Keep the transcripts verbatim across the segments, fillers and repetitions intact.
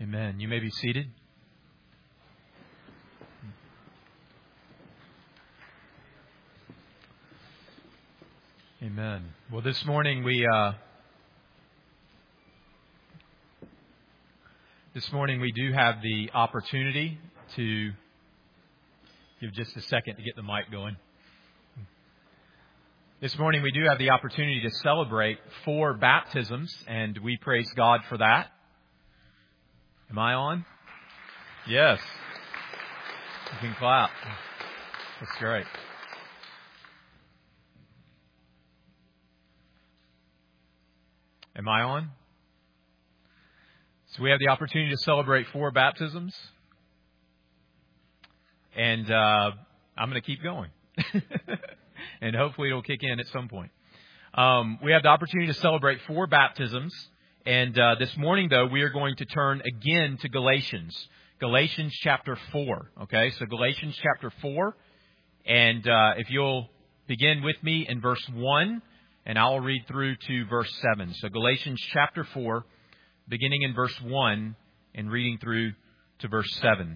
Amen. You may be seated. Amen. Well, this morning we uh, this morning we do have the opportunity to give just a second to get the mic going. This morning we do have the opportunity to celebrate four baptisms, and we praise God for that. Am I on? Yes. You can clap. That's great. Am I on? So we have the opportunity to celebrate four baptisms. And uh, I'm going to keep going. And hopefully it'll kick in at some point. Um, we have the opportunity to celebrate four baptisms. And uh, this morning, though, we are going to turn again to Galatians. Galatians chapter four. Okay, so Galatians chapter four. And uh, if you'll begin with me in verse one, and I'll read through to verse seven. So Galatians chapter four, beginning in verse one and reading through to verse seven.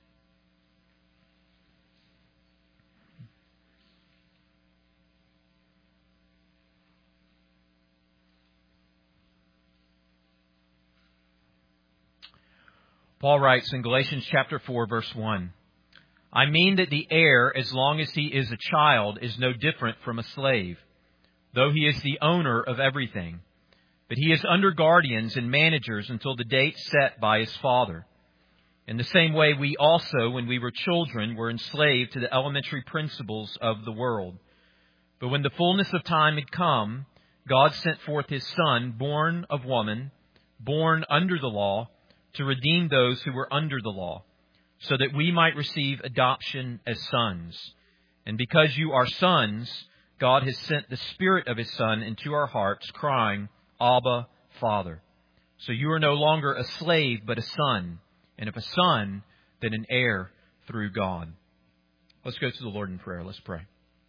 Paul writes in Galatians chapter four, verse one, I mean that the heir, as long as he is a child, is no different from a slave, though he is the owner of everything. But he is under guardians and managers until the date set by his father. In the same way, we also, when we were children, were enslaved to the elementary principles of the world. But when the fullness of time had come, God sent forth his Son, born of woman, born under the law, to redeem those who were under the law, so that we might receive adoption as sons. And because you are sons, God has sent the Spirit of his Son into our hearts, crying, Abba, Father. So you are no longer a slave, but a son. And if a son, then an heir through God. Let's go to the Lord in prayer. Let's pray.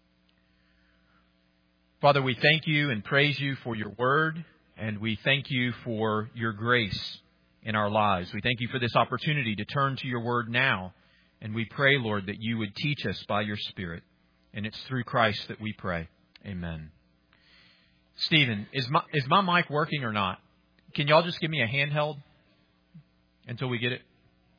Father, we thank you and praise you for your word, and we thank you for your grace in our lives. We thank you for this opportunity to turn to your word now. And we pray, Lord, that you would teach us by your Spirit. And it's through Christ that we pray. Amen. Stephen, is my, is my mic working or not? Can y'all just give me a handheld until we get it?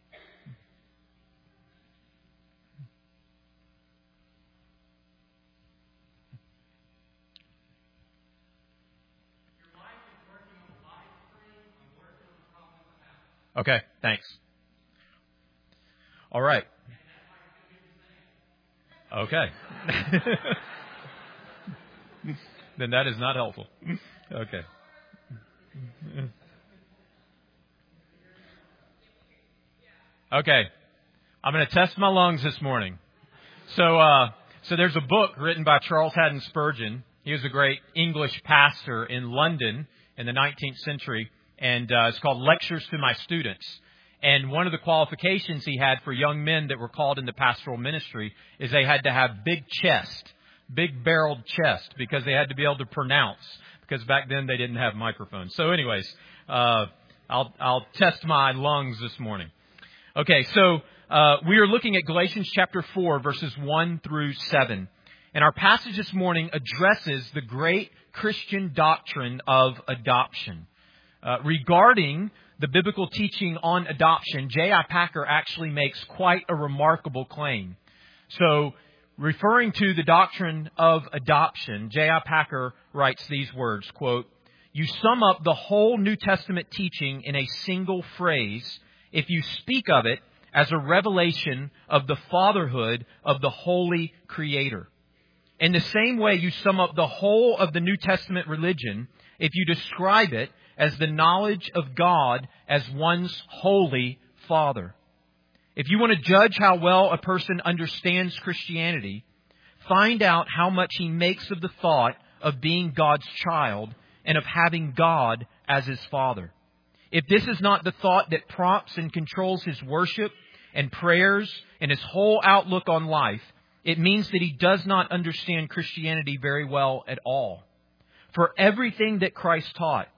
Okay, thanks. All right. Okay. Then that is not helpful. Okay. Okay. I'm going to test my lungs this morning. So, uh, so there's a book written by Charles Haddon Spurgeon. He was a great English pastor in London in the nineteenth century. And uh, it's called Lectures to My Students. And one of the qualifications he had for young men that were called into pastoral ministry is they had to have big chest, big barreled chest, because they had to be able to pronounce, because back then they didn't have microphones. So anyways, uh, I'll, I'll test my lungs this morning. Okay, so uh, we are looking at Galatians chapter four, verses one through seven. And our passage this morning addresses the great Christian doctrine of adoption. Uh, regarding the biblical teaching on adoption, J I Packer actually makes quite a remarkable claim. So, referring to the doctrine of adoption, J I Packer writes these words, quote, you sum up the whole New Testament teaching in a single phrase if you speak of it as a revelation of the fatherhood of the Holy Creator. In the same way, you sum up the whole of the New Testament religion if you describe it as the knowledge of God as one's holy Father. If you want to judge how well a person understands Christianity, find out how much he makes of the thought of being God's child and of having God as his Father. If this is not the thought that prompts and controls his worship and prayers and his whole outlook on life, it means that he does not understand Christianity very well at all. For everything that Christ taught,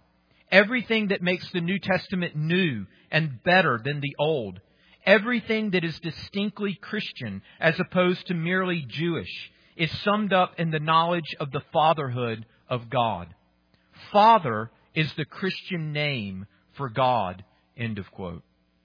everything that makes the New Testament new and better than the Old, everything that is distinctly Christian as opposed to merely Jewish, is summed up in the knowledge of the fatherhood of God. Father is the Christian name for God. End of quote.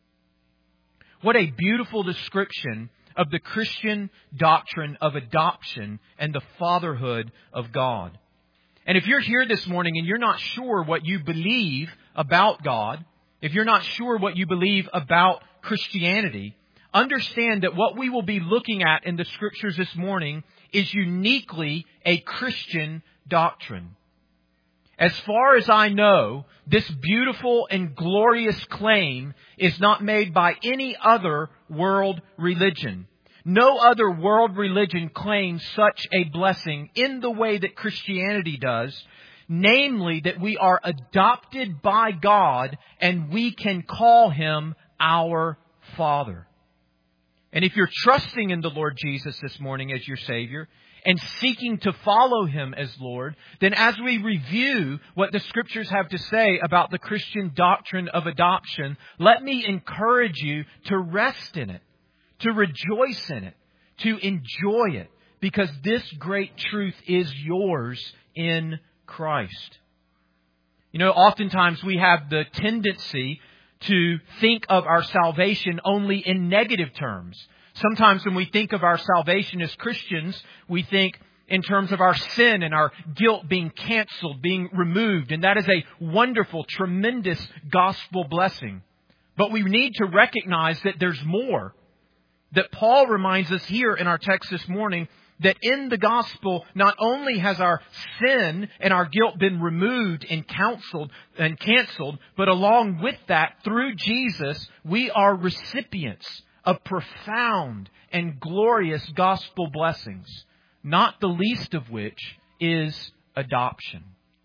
What a beautiful description of the Christian doctrine of adoption and the fatherhood of God. And if you're here this morning and you're not sure what you believe about God, if you're not sure what you believe about Christianity, understand that what we will be looking at in the Scriptures this morning is uniquely a Christian doctrine. As far as I know, this beautiful and glorious claim is not made by any other world religion. No other world religion claims such a blessing in the way that Christianity does, namely that we are adopted by God and we can call Him our Father. And if you're trusting in the Lord Jesus this morning as your Savior and seeking to follow Him as Lord, then as we review what the Scriptures have to say about the Christian doctrine of adoption, let me encourage you to rest in it, to rejoice in it, to enjoy it, because this great truth is yours in Christ. You know, oftentimes we have the tendency to think of our salvation only in negative terms. Sometimes when we think of our salvation as Christians, we think in terms of our sin and our guilt being canceled, being removed. And that is a wonderful, tremendous gospel blessing. But we need to recognize that there's more. That Paul reminds us here in our text this morning that in the gospel, not only has our sin and our guilt been removed and counseled and canceled, but along with that, through Jesus, we are recipients of profound and glorious gospel blessings, not the least of which is adoption.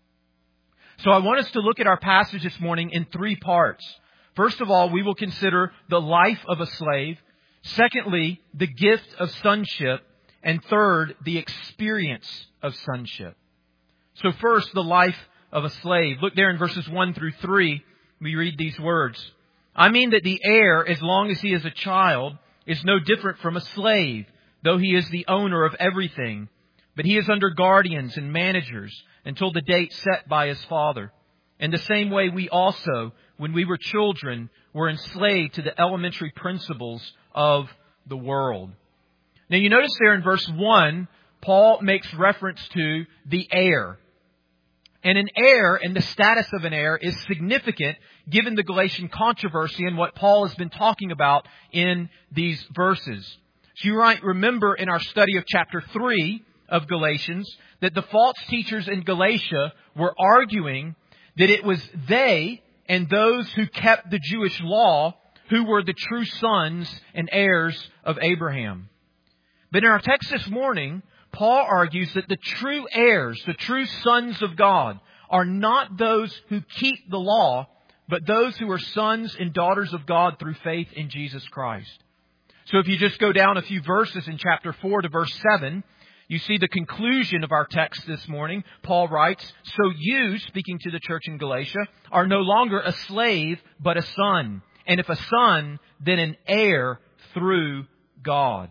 So I want us to look at our passage this morning in three parts. First of all, we will consider the life of a slave. Secondly, the gift of sonship. And third, the experience of sonship. So first, the life of a slave. Look there in verses one through three. We read these words. I mean that the heir, as long as he is a child, is no different from a slave, though he is the owner of everything. But he is under guardians and managers until the date set by his father. In the same way, we also, when we were children, were enslaved to the elementary principles of the world. Now you notice there in verse one, Paul makes reference to the heir. And an heir and the status of an heir is significant given the Galatian controversy and what Paul has been talking about in these verses. So you might remember in our study of chapter three of Galatians that the false teachers in Galatia were arguing that it was they and those who kept the Jewish law who were the true sons and heirs of Abraham. But in our text this morning, Paul argues that the true heirs, the true sons of God, are not those who keep the law, but those who are sons and daughters of God through faith in Jesus Christ. So if you just go down a few verses in chapter four to verse seven, you see the conclusion of our text this morning. Paul writes, so you, speaking to the church in Galatia, are no longer a slave, but a son. And if a son, then an heir through God.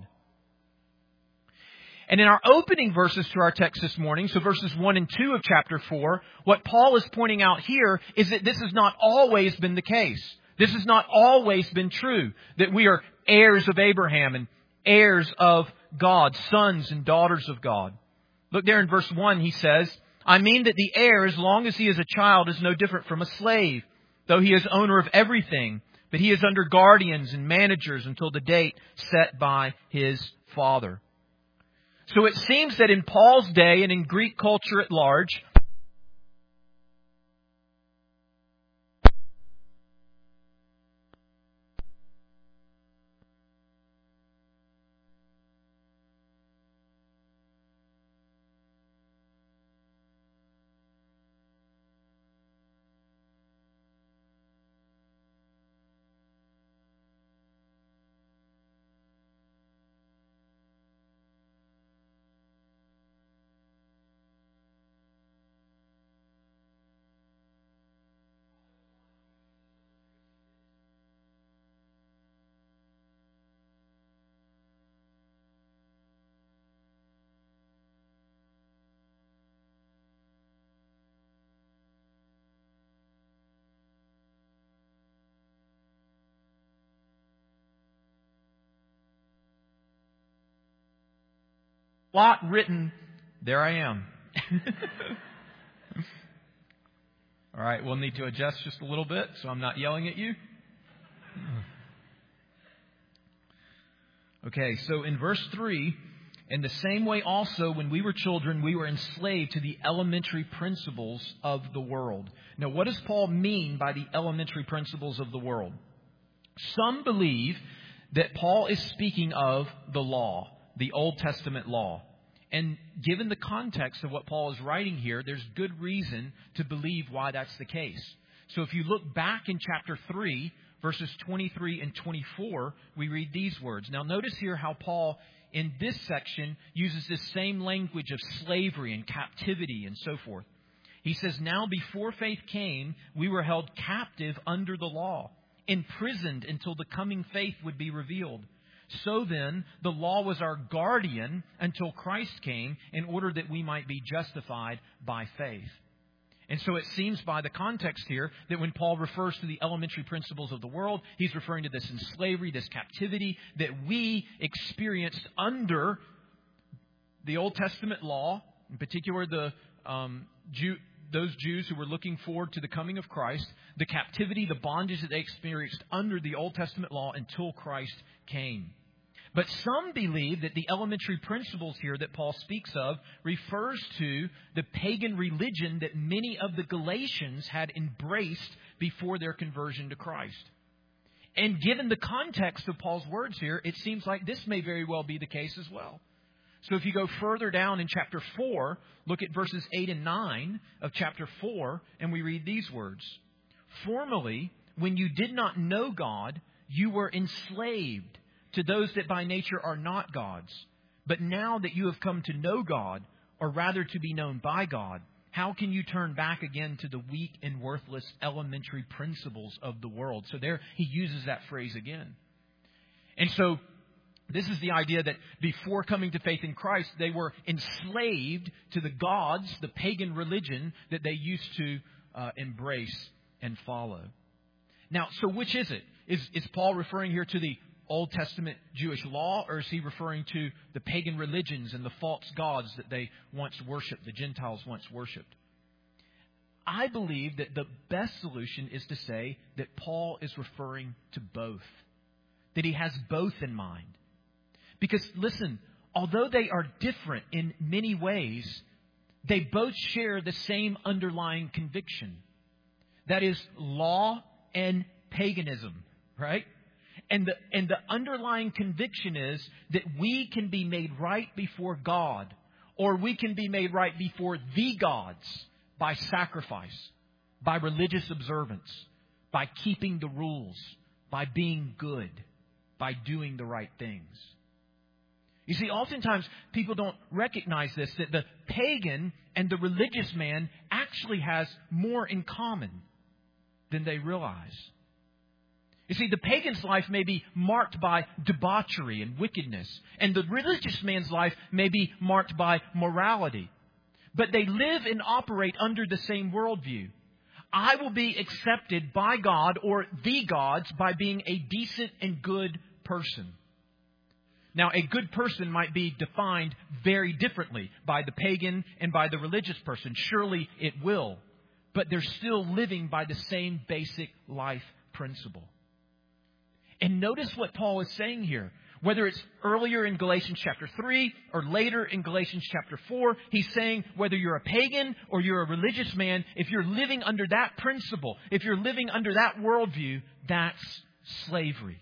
And in our opening verses to our text this morning, so verses one and two of chapter four, what Paul is pointing out here is that this has not always been the case. This has not always been true, that we are heirs of Abraham and heirs of God, sons and daughters of God. Look there in verse one, he says, I mean that the heir, as long as he is a child, is no different from a slave, though he is owner of everything, but he is under guardians and managers until the date set by his father. So it seems that in Paul's day and in Greek culture at large, lot written. There I am. All right, we'll need to adjust just a little bit so I'm not yelling at you. Okay, so in verse three, in the same way also, when we were children, we were enslaved to the elementary principles of the world. Now, what does Paul mean by the elementary principles of the world? Some believe that Paul is speaking of the law, the Old Testament law. And given the context of what Paul is writing here, there's good reason to believe why that's the case. So if you look back in chapter three, verses twenty-three and twenty-four, we read these words. Now notice here how Paul, in this section, uses this same language of slavery and captivity and so forth. He says, now before faith came, we were held captive under the law, imprisoned until the coming faith would be revealed. So then, the law was our guardian until Christ came in order that we might be justified by faith. And so it seems by the context here that when Paul refers to the elementary principles of the world, he's referring to this in slavery, this captivity that we experienced under the Old Testament law, in particular the um, Jew, those Jews who were looking forward to the coming of Christ, the captivity, the bondage that they experienced under the Old Testament law until Christ came. But some believe that the elementary principles here that Paul speaks of refers to the pagan religion that many of the Galatians had embraced before their conversion to Christ. And given the context of Paul's words here, it seems like this may very well be the case as well. So if you go further down in chapter four, look at verses eight and nine of chapter four, and we read these words. Formerly, when you did not know God, you were enslaved to those that by nature are not God's. But now that you have come to know God, or rather to be known by God, how can you turn back again to the weak and worthless elementary principles of the world? So there he uses that phrase again. And so this is the idea that before coming to faith in Christ, they were enslaved to the gods, the pagan religion that they used to uh, embrace and follow. Now, so which is it? Is, is Paul referring here to the Old Testament Jewish law, or is he referring to the pagan religions and the false gods that they once worshipped, the Gentiles once worshipped? I believe that the best solution is to say that Paul is referring to both, that he has both in mind. Because, listen, although they are different in many ways, they both share the same underlying conviction. That is law and paganism, right? And the, and the underlying conviction is that we can be made right before God, or we can be made right before the gods by sacrifice, by religious observance, by keeping the rules, by being good, by doing the right things. You see, oftentimes people don't recognize this, that the pagan and the religious man actually has more in common than they realize. You see, the pagan's life may be marked by debauchery and wickedness, and the religious man's life may be marked by morality. But they live and operate under the same worldview. I will be accepted by God or the gods by being a decent and good person. Now, a good person might be defined very differently by the pagan and by the religious person. Surely it will. But they're still living by the same basic life principle. And notice what Paul is saying here. Whether it's earlier in Galatians chapter three or later in Galatians chapter four, he's saying whether you're a pagan or you're a religious man, if you're living under that principle, if you're living under that worldview, that's slavery.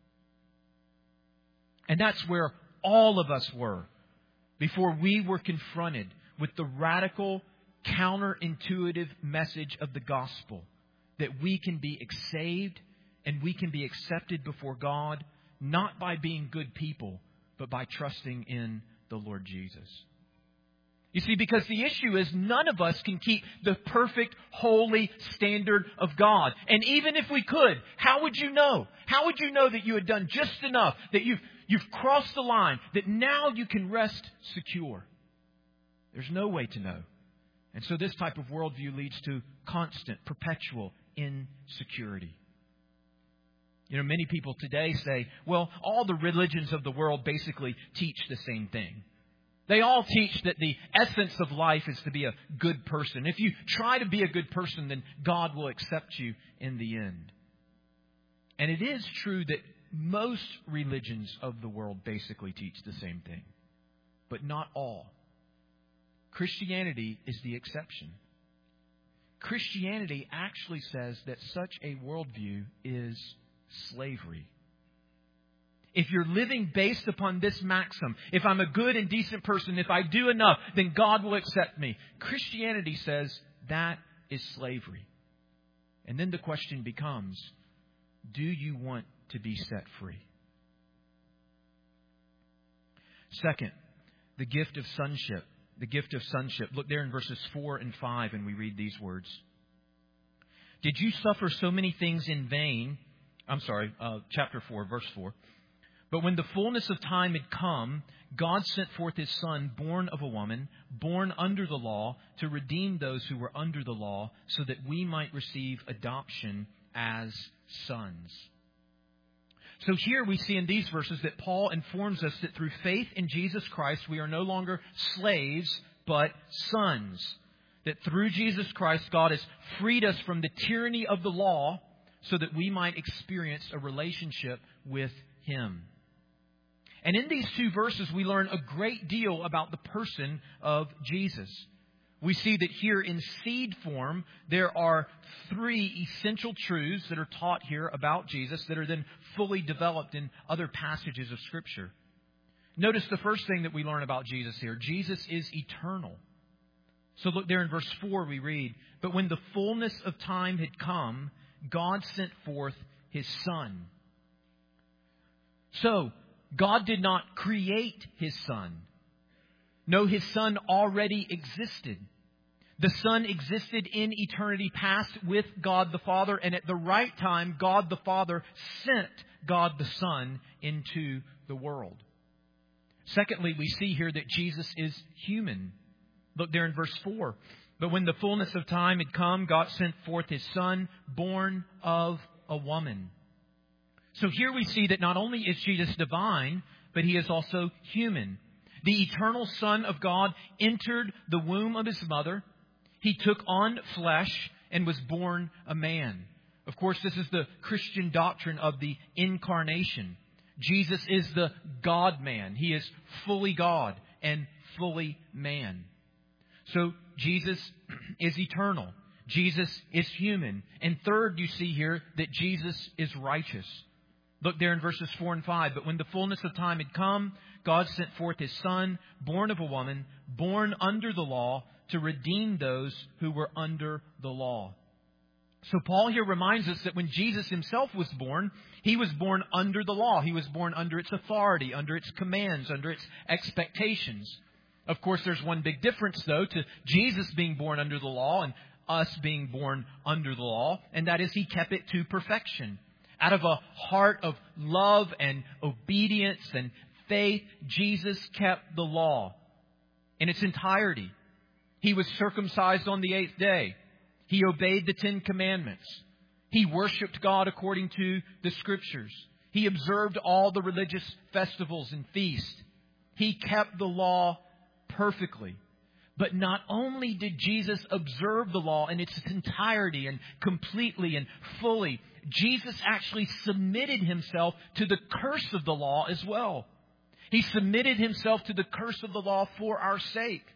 And that's where all of us were before we were confronted with the radical, counterintuitive message of the gospel that we can be saved and we can be accepted before God, not by being good people, but by trusting in the Lord Jesus. You see, because the issue is none of us can keep the perfect, holy standard of God. And even if we could, how would you know? How would you know that you had done just enough, that you've, you've crossed the line, that now you can rest secure? There's no way to know. And so this type of worldview leads to constant, perpetual insecurity. You know, many people today say, well, all the religions of the world basically teach the same thing. They all teach that the essence of life is to be a good person. If you try to be a good person, then God will accept you in the end. And it is true that most religions of the world basically teach the same thing, but not all. Christianity is the exception. Christianity actually says that such a worldview is slavery. If you're living based upon this maxim, if I'm a good and decent person, if I do enough, then God will accept me. Christianity says that is slavery. And then the question becomes, do you want to be set free? Second, the gift of sonship. The gift of sonship. Look there in verses four and five, and we read these words. Did you suffer so many things in vain? I'm sorry, uh, chapter four, verse four. But when the fullness of time had come, God sent forth His Son, born of a woman, born under the law, to redeem those who were under the law, so that we might receive adoption as sons. So here we see in these verses that Paul informs us that through faith in Jesus Christ, we are no longer slaves, but sons. That through Jesus Christ, God has freed us from the tyranny of the law so that we might experience a relationship with Him. And in these two verses, we learn a great deal about the person of Jesus. We see that here in seed form, there are three essential truths that are taught here about Jesus that are then fully developed in other passages of Scripture. Notice the first thing that we learn about Jesus here. Jesus is eternal. So look there in verse four we read, but when the fullness of time had come, God sent forth His Son. So, God did not create His Son. No, His Son already existed. The Son existed in eternity past with God the Father, and at the right time, God the Father sent God the Son into the world. Secondly, we see here that Jesus is human. Look there in verse four. But when the fullness of time had come, God sent forth His Son, born of a woman. So here we see that not only is Jesus divine, but He is also human. The eternal Son of God entered the womb of His mother. He took on flesh and was born a man. Of course, this is the Christian doctrine of the incarnation. Jesus is the God-man. He is fully God and fully man. So Jesus is eternal. Jesus is human. And third, you see here that Jesus is righteous. Look there in verses four and five. But when the fullness of time had come, God sent forth His Son, born of a woman, born under the law, to redeem those who were under the law. So Paul here reminds us that when Jesus Himself was born, He was born under the law. He was born under its authority, under its commands, under its expectations. Of course, there's one big difference, though, to Jesus being born under the law and us being born under the law, and that is He kept it to perfection. Out of a heart of love and obedience and faith, Jesus kept the law in its entirety. He was circumcised on the eighth day. He obeyed the Ten Commandments. He worshiped God according to the Scriptures. He observed all the religious festivals and feasts. He kept the law perfectly. But not only did Jesus observe the law in its entirety and completely and fully, Jesus actually submitted Himself to the curse of the law as well. He submitted Himself to the curse of the law for our sake.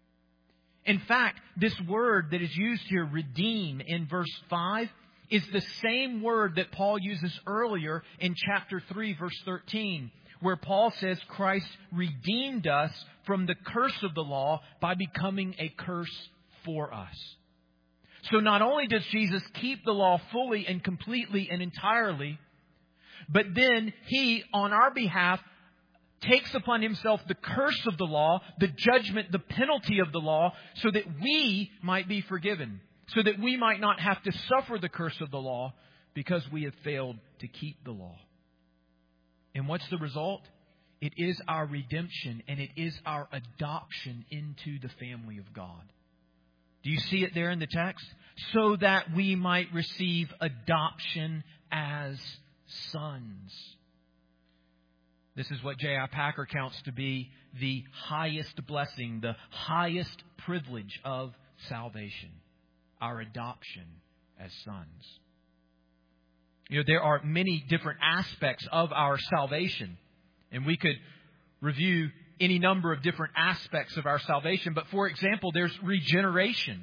In fact, this word that is used here, redeem, in verse five, is the same word that Paul uses earlier in chapter three, verse thirteen, where Paul says Christ redeemed us from the curse of the law by becoming a curse for us. So not only does Jesus keep the law fully and completely and entirely, but then He, on our behalf, takes upon Himself the curse of the law, the judgment, the penalty of the law, so that we might be forgiven, so that we might not have to suffer the curse of the law because we have failed to keep the law. And what's the result? It is our redemption, and it is our adoption into the family of God. Do you see it there in the text? So that we might receive adoption as sons. This is what J I Packer counts to be the highest blessing, the highest privilege of salvation, our adoption as sons. You know, there are many different aspects of our salvation, and we could review any number of different aspects of our salvation. But for example, there's regeneration.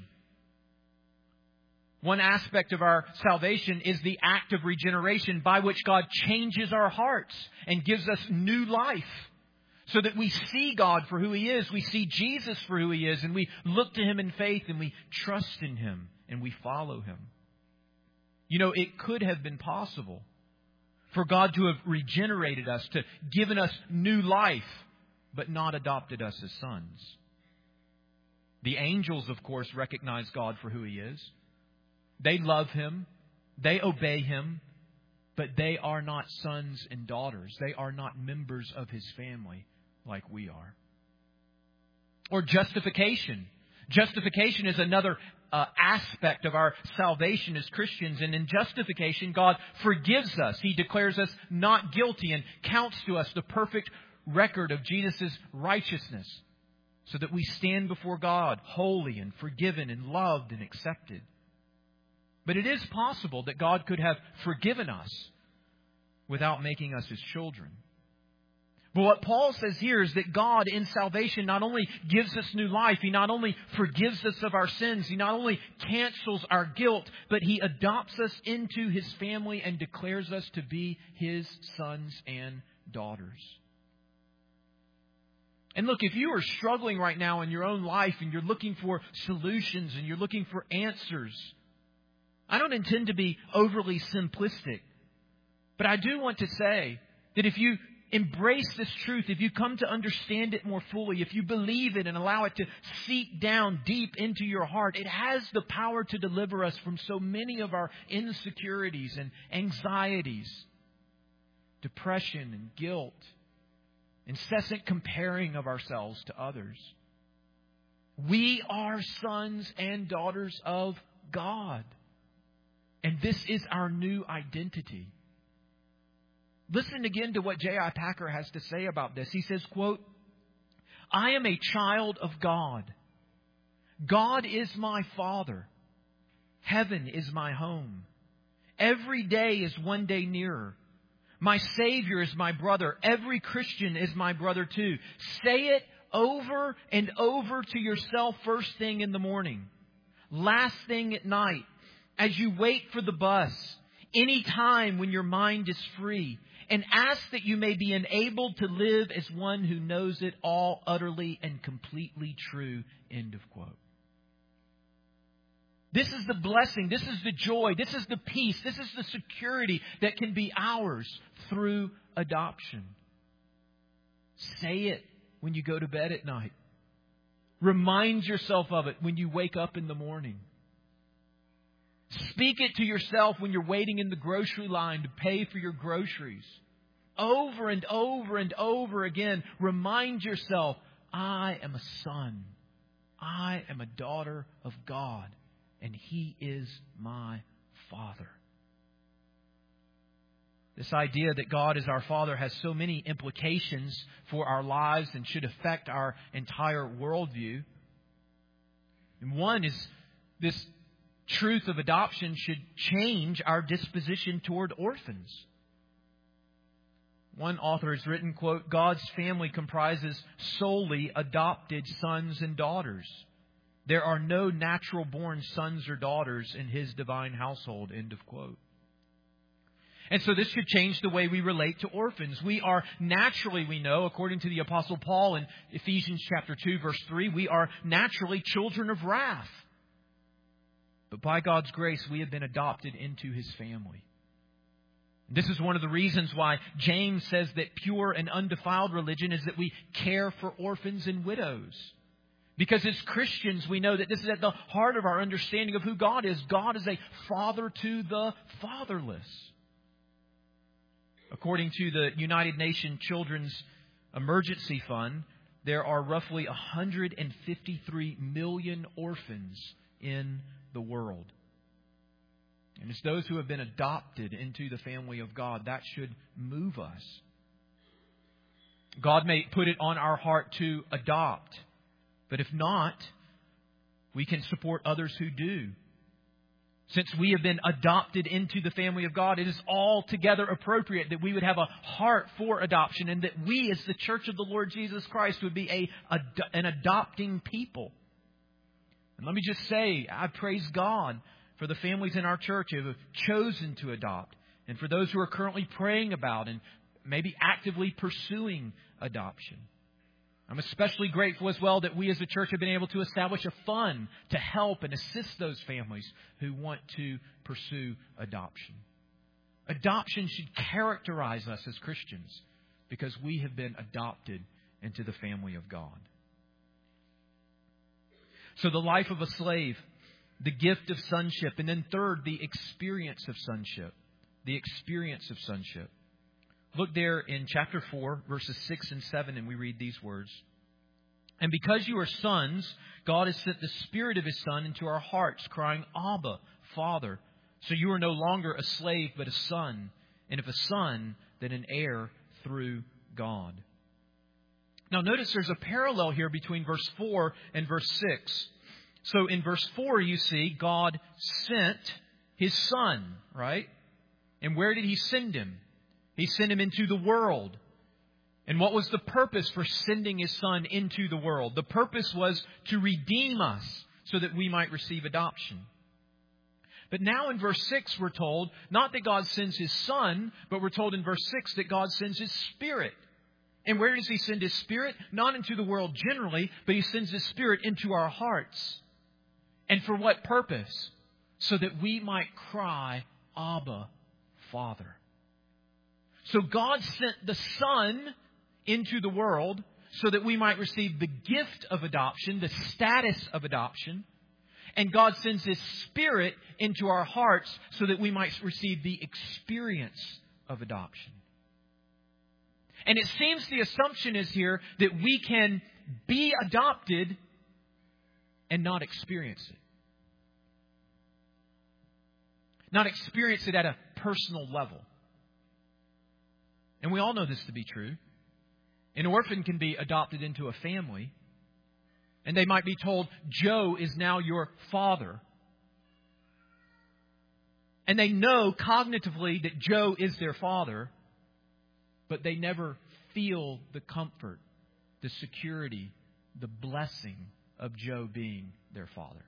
One aspect of our salvation is the act of regeneration by which God changes our hearts and gives us new life so that we see God for who He is. We see Jesus for who He is, and we look to Him in faith, and we trust in Him, and we follow Him. You know, it could have been possible for God to have regenerated us, to given us new life, but not adopted us as sons. The angels, of course, recognize God for who He is. They love Him. They obey Him. But they are not sons and daughters. They are not members of His family like we are. Or justification. Justification is another uh, aspect of our salvation as Christians. And in justification, God forgives us. He declares us not guilty and counts to us the perfect record of Jesus' righteousness, so that we stand before God holy and forgiven and loved and accepted. But it is possible that God could have forgiven us without making us His children. But what Paul says here is that God in salvation not only gives us new life, He not only forgives us of our sins, He not only cancels our guilt, but He adopts us into His family and declares us to be His sons and daughters. And look, if you are struggling right now in your own life and you're looking for solutions and you're looking for answers, I don't intend to be overly simplistic, but I do want to say that if you embrace this truth, if you come to understand it more fully, if you believe it and allow it to seep down deep into your heart, it has the power to deliver us from so many of our insecurities and anxieties, depression and guilt, incessant comparing of ourselves to others. We are sons and daughters of God. And this is our new identity. Listen again to what J I Packer has to say about this. He says, quote, "I am a child of God. God is my Father. Heaven is my home. Every day is one day nearer. My Savior is my brother. Every Christian is my brother too." Say it over and over to yourself first thing in the morning, last thing at night, as you wait for the bus, any time when your mind is free, and ask that you may be enabled to live as one who knows it all utterly and completely true. End of quote. This is the blessing. This is the joy. This is the peace. This is the security that can be ours through adoption. Say it when you go to bed at night. Remind yourself of it when you wake up in the morning. Speak it to yourself when you're waiting in the grocery line to pay for your groceries. Over and over and over again, remind yourself, I am a son. I am a daughter of God, and He is my Father. This idea that God is our Father has so many implications for our lives and should affect our entire worldview. And one is this truth of adoption should change our disposition toward orphans. One author has written, quote, "God's family comprises solely adopted sons and daughters. There are no natural born sons or daughters in His divine household." End of quote. And so this should change the way we relate to orphans. We are naturally, we know, according to the Apostle Paul in Ephesians chapter two, verse three, we are naturally children of wrath. But by God's grace, we have been adopted into His family. This is one of the reasons why James says that pure and undefiled religion is that we care for orphans and widows. Because as Christians, we know that this is at the heart of our understanding of who God is. God is a father to the fatherless. According to the United Nations Children's Emergency Fund, there are roughly one hundred fifty-three million orphans in the world. And it's those who have been adopted into the family of God that should move us. God may put it on our heart to adopt. But if not, we can support others who do. Since we have been adopted into the family of God, it is altogether appropriate that we would have a heart for adoption and that we as the church of the Lord Jesus Christ would be a, a an adopting people. And let me just say, I praise God for the families in our church who have chosen to adopt, and for those who are currently praying about and maybe actively pursuing adoption. I'm especially grateful as well that we as a church have been able to establish a fund to help and assist those families who want to pursue adoption. Adoption should characterize us as Christians because we have been adopted into the family of God. So the life of a slave, the gift of sonship, and then third, the experience of sonship. The experience of sonship. Look there in chapter four, verses six and seven, and we read these words. And because you are sons, God has sent the Spirit of His Son into our hearts, crying, Abba, Father. So you are no longer a slave, but a son. And if a son, then an heir through God. Now notice there's a parallel here between verse four and verse six. So in verse four, you see God sent His Son, right? And where did He send Him? He sent Him into the world. And what was the purpose for sending His Son into the world? The purpose was to redeem us so that we might receive adoption. But now in verse six we're told, not that God sends His Son, but we're told in verse six that God sends His Spirit. And where does He send His Spirit? Not into the world generally, but He sends His Spirit into our hearts. And for what purpose? So that we might cry, Abba, Father. So God sent the Son into the world so that we might receive the gift of adoption, the status of adoption. And God sends His Spirit into our hearts so that we might receive the experience of adoption. And it seems the assumption is here that we can be adopted and not experience it. Not experience it at a personal level. And we all know this to be true. An orphan can be adopted into a family, and they might be told, Joe is now your father. And they know cognitively that Joe is their father, but they never feel the comfort, the security, the blessing of Joe being their father.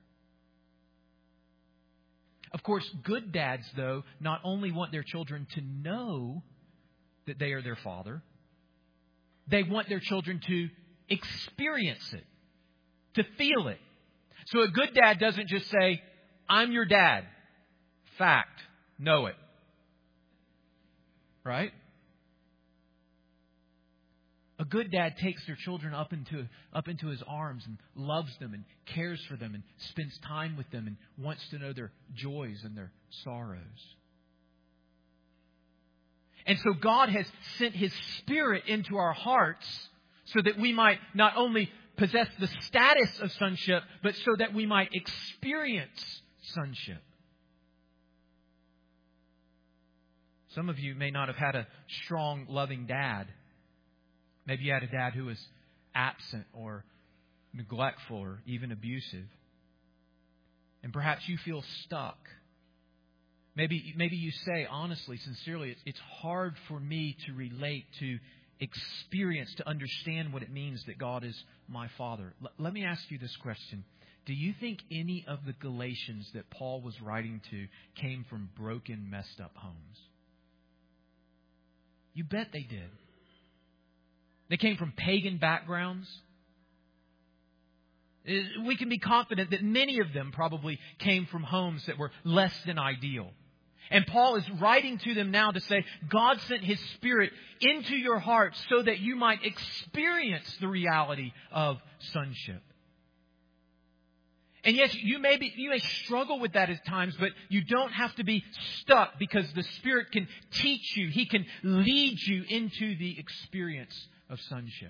Of course, good dads, though, not only want their children to know that they are their father, they want their children to experience it, to feel it. So a good dad doesn't just say, I'm your dad. Fact. Know it. Right? A good dad takes their children up into, up into his arms and loves them and cares for them and spends time with them and wants to know their joys and their sorrows. And so God has sent His Spirit into our hearts so that we might not only possess the status of sonship, but so that we might experience sonship. Some of you may not have had a strong, loving dad. Maybe you had a dad who was absent or neglectful or even abusive. And perhaps you feel stuck. Maybe maybe you say, honestly, sincerely, it's, it's hard for me to relate, to experience, to understand what it means that God is my Father. L- let me ask you this question. Do you think any of the Galatians that Paul was writing to came from broken, messed up homes? You bet they did. They came from pagan backgrounds. We can be confident that many of them probably came from homes that were less than ideal. And Paul is writing to them now to say, God sent His Spirit into your hearts so that you might experience the reality of sonship. And yes, you may be, you may struggle with that at times, but you don't have to be stuck because the Spirit can teach you. He can lead you into the experience of sonship.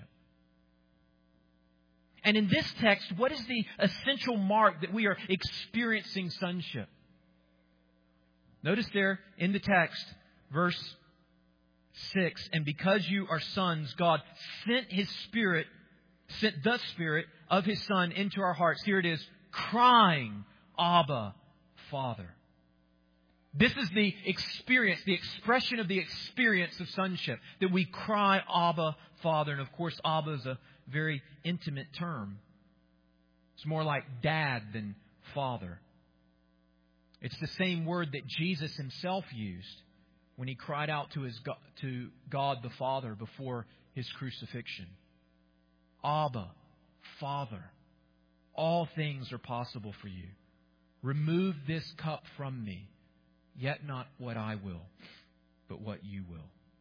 And in this text, what is the essential mark that we are experiencing sonship? Notice there in the text, verse six, and because you are sons, God sent His Spirit, sent the Spirit of His Son into our hearts. Here it is, crying, Abba, Father. This is the experience, the expression of the experience of sonship, that we cry, Abba, Father. And of course, Abba is a very intimate term. It's more like dad than father. It's the same word that Jesus Himself used when He cried out to his to God the Father before His crucifixion. Abba, Father, all things are possible for you. Remove this cup from me, yet not what I will, but what you will.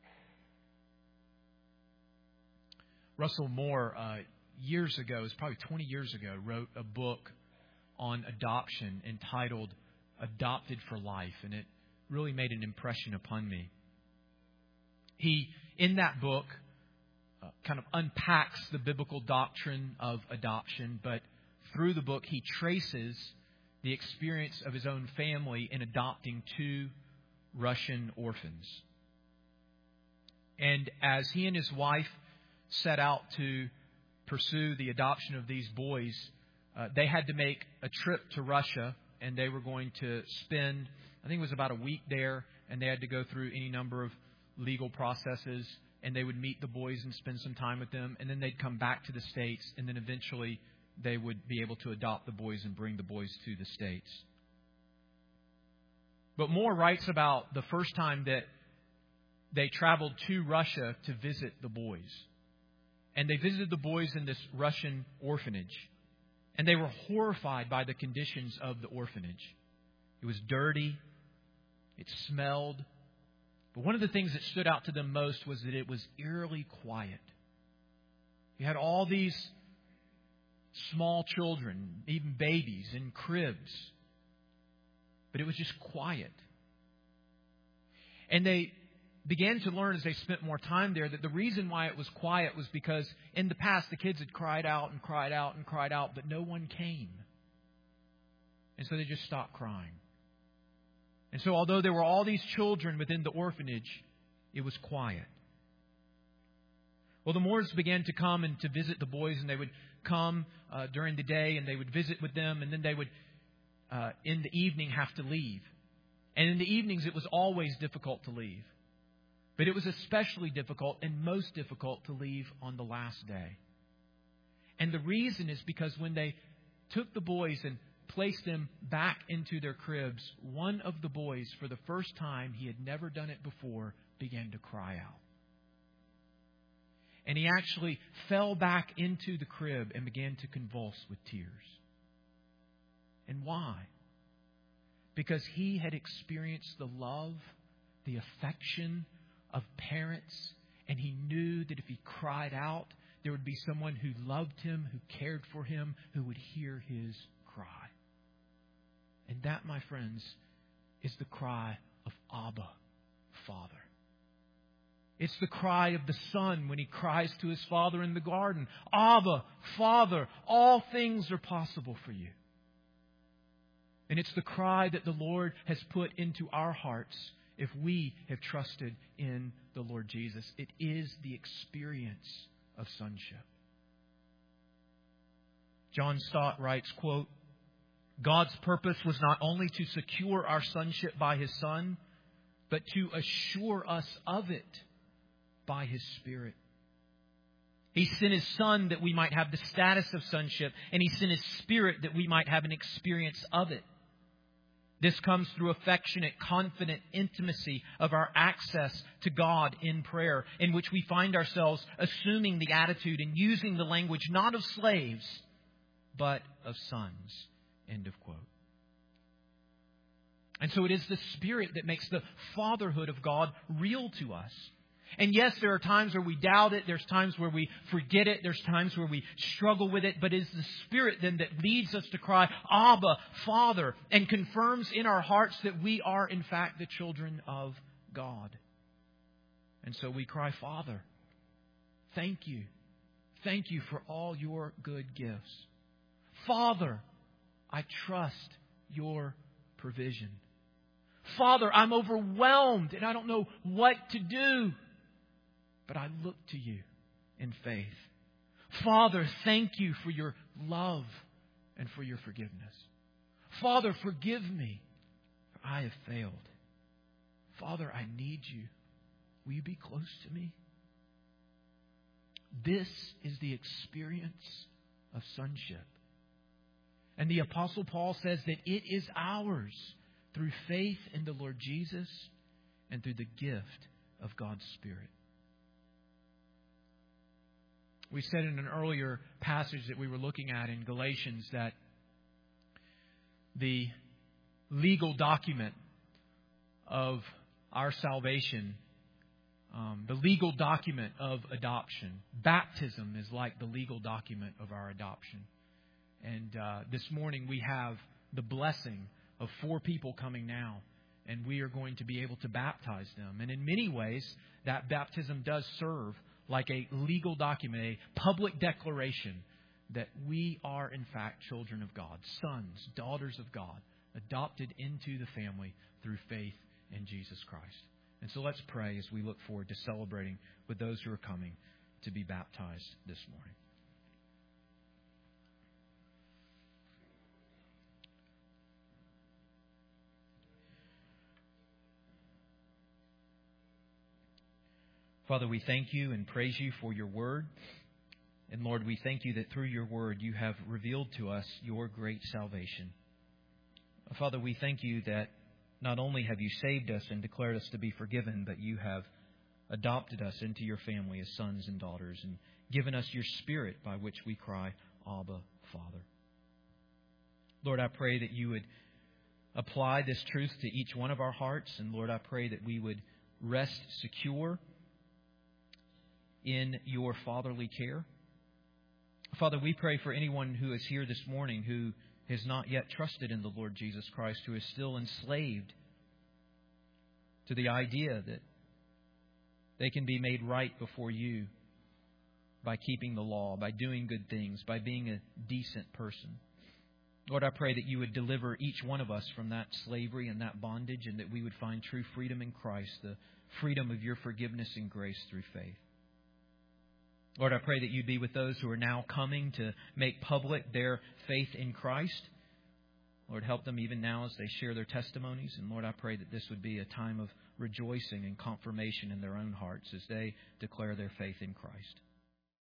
Russell Moore, uh, years ago, it was probably twenty years ago, wrote a book on adoption entitled Adopted for Life, and it really made an impression upon me. He, in that book, uh, kind of unpacks the biblical doctrine of adoption, but through the book he traces the experience of his own family in adopting two Russian orphans. And as he and his wife set out to pursue the adoption of these boys, uh, they had to make a trip to Russia, and they were going to spend, I think it was about a week there, and they had to go through any number of legal processes, and they would meet the boys and spend some time with them, and then they'd come back to the States, and then eventually they would be able to adopt the boys and bring the boys to the States. But Moore writes about the first time that they traveled to Russia to visit the boys. And they visited the boys in this Russian orphanage. And they were horrified by the conditions of the orphanage. It was dirty. It smelled. But one of the things that stood out to them most was that it was eerily quiet. You had all these small children, even babies, in cribs. But it was just quiet. And they began to learn as they spent more time there that the reason why it was quiet was because in the past the kids had cried out and cried out and cried out, but no one came. And so they just stopped crying. And so although there were all these children within the orphanage, it was quiet. Well, the Moores began to come and to visit the boys, and they would come uh, during the day and they would visit with them, and then they would uh, in the evening have to leave. And in the evenings it was always difficult to leave. But it was especially difficult and most difficult to leave on the last day. And the reason is because when they took the boys and placed them back into their cribs, one of the boys, for the first time, he had never done it before, began to cry out. And he actually fell back into the crib and began to convulse with tears. And why? Because he had experienced the love, the affection of parents, and he knew that if he cried out, there would be someone who loved him, who cared for him, who would hear his cry. And that, my friends, is the cry of Abba, Father. It's the cry of the Son when he cries to his Father in the garden, Abba, Father, all things are possible for you. And it's the cry that the Lord has put into our hearts if we have trusted in the Lord Jesus. It is the experience of sonship. John Stott writes, quote, God's purpose was not only to secure our sonship by His Son, but to assure us of it by His Spirit. He sent His Son that we might have the status of sonship, and He sent His Spirit that we might have an experience of it. This comes through affectionate, confident intimacy of our access to God in prayer, in which we find ourselves assuming the attitude and using the language not of slaves, but of sons. End of quote. And so it is the Spirit that makes the fatherhood of God real to us. And yes, there are times where we doubt it. There's times where we forget it. There's times where we struggle with it. But it is the Spirit then that leads us to cry, Abba, Father, and confirms in our hearts that we are in fact the children of God. And so we cry, Father, thank you. Thank you for all your good gifts. Father, I trust your provision. Father, I'm overwhelmed and I don't know what to do. but I look to you in faith. Father, thank you for your love and for your forgiveness. Father, forgive me, for I have failed. Father, I need you. Will you be close to me? This is the experience of sonship. And the Apostle Paul says that it is ours through faith in the Lord Jesus and through the gift of God's Spirit. We said in an earlier passage that we were looking at in Galatians that the legal document of our salvation, um, the legal document of adoption, baptism is like the legal document of our adoption. And uh, this morning we have the blessing of four people coming now, and we are going to be able to baptize them. And in many ways, that baptism does serve like a legal document, a public declaration that we are in fact children of God, sons, daughters of God, adopted into the family through faith in Jesus Christ. And so let's pray as we look forward to celebrating with those who are coming to be baptized this morning. Father, we thank you and praise you for your word. And Lord, we thank you that through your word you have revealed to us your great salvation. Father, we thank you that not only have you saved us and declared us to be forgiven, but you have adopted us into your family as sons and daughters and given us your Spirit by which we cry, Abba, Father. Lord, I pray that you would apply this truth to each one of our hearts. And Lord, I pray that we would rest secure in your fatherly care. Father, we pray for anyone who is here this morning who has not yet trusted in the Lord Jesus Christ, who is still enslaved to the idea that they can be made right before you by keeping the law, by doing good things, by being a decent person. Lord, I pray that you would deliver each one of us from that slavery and that bondage, and that we would find true freedom in Christ, the freedom of your forgiveness and grace through faith. Lord, I pray that you'd be with those who are now coming to make public their faith in Christ. Lord, help them even now as they share their testimonies. And Lord, I pray that this would be a time of rejoicing and confirmation in their own hearts as they declare their faith in Christ.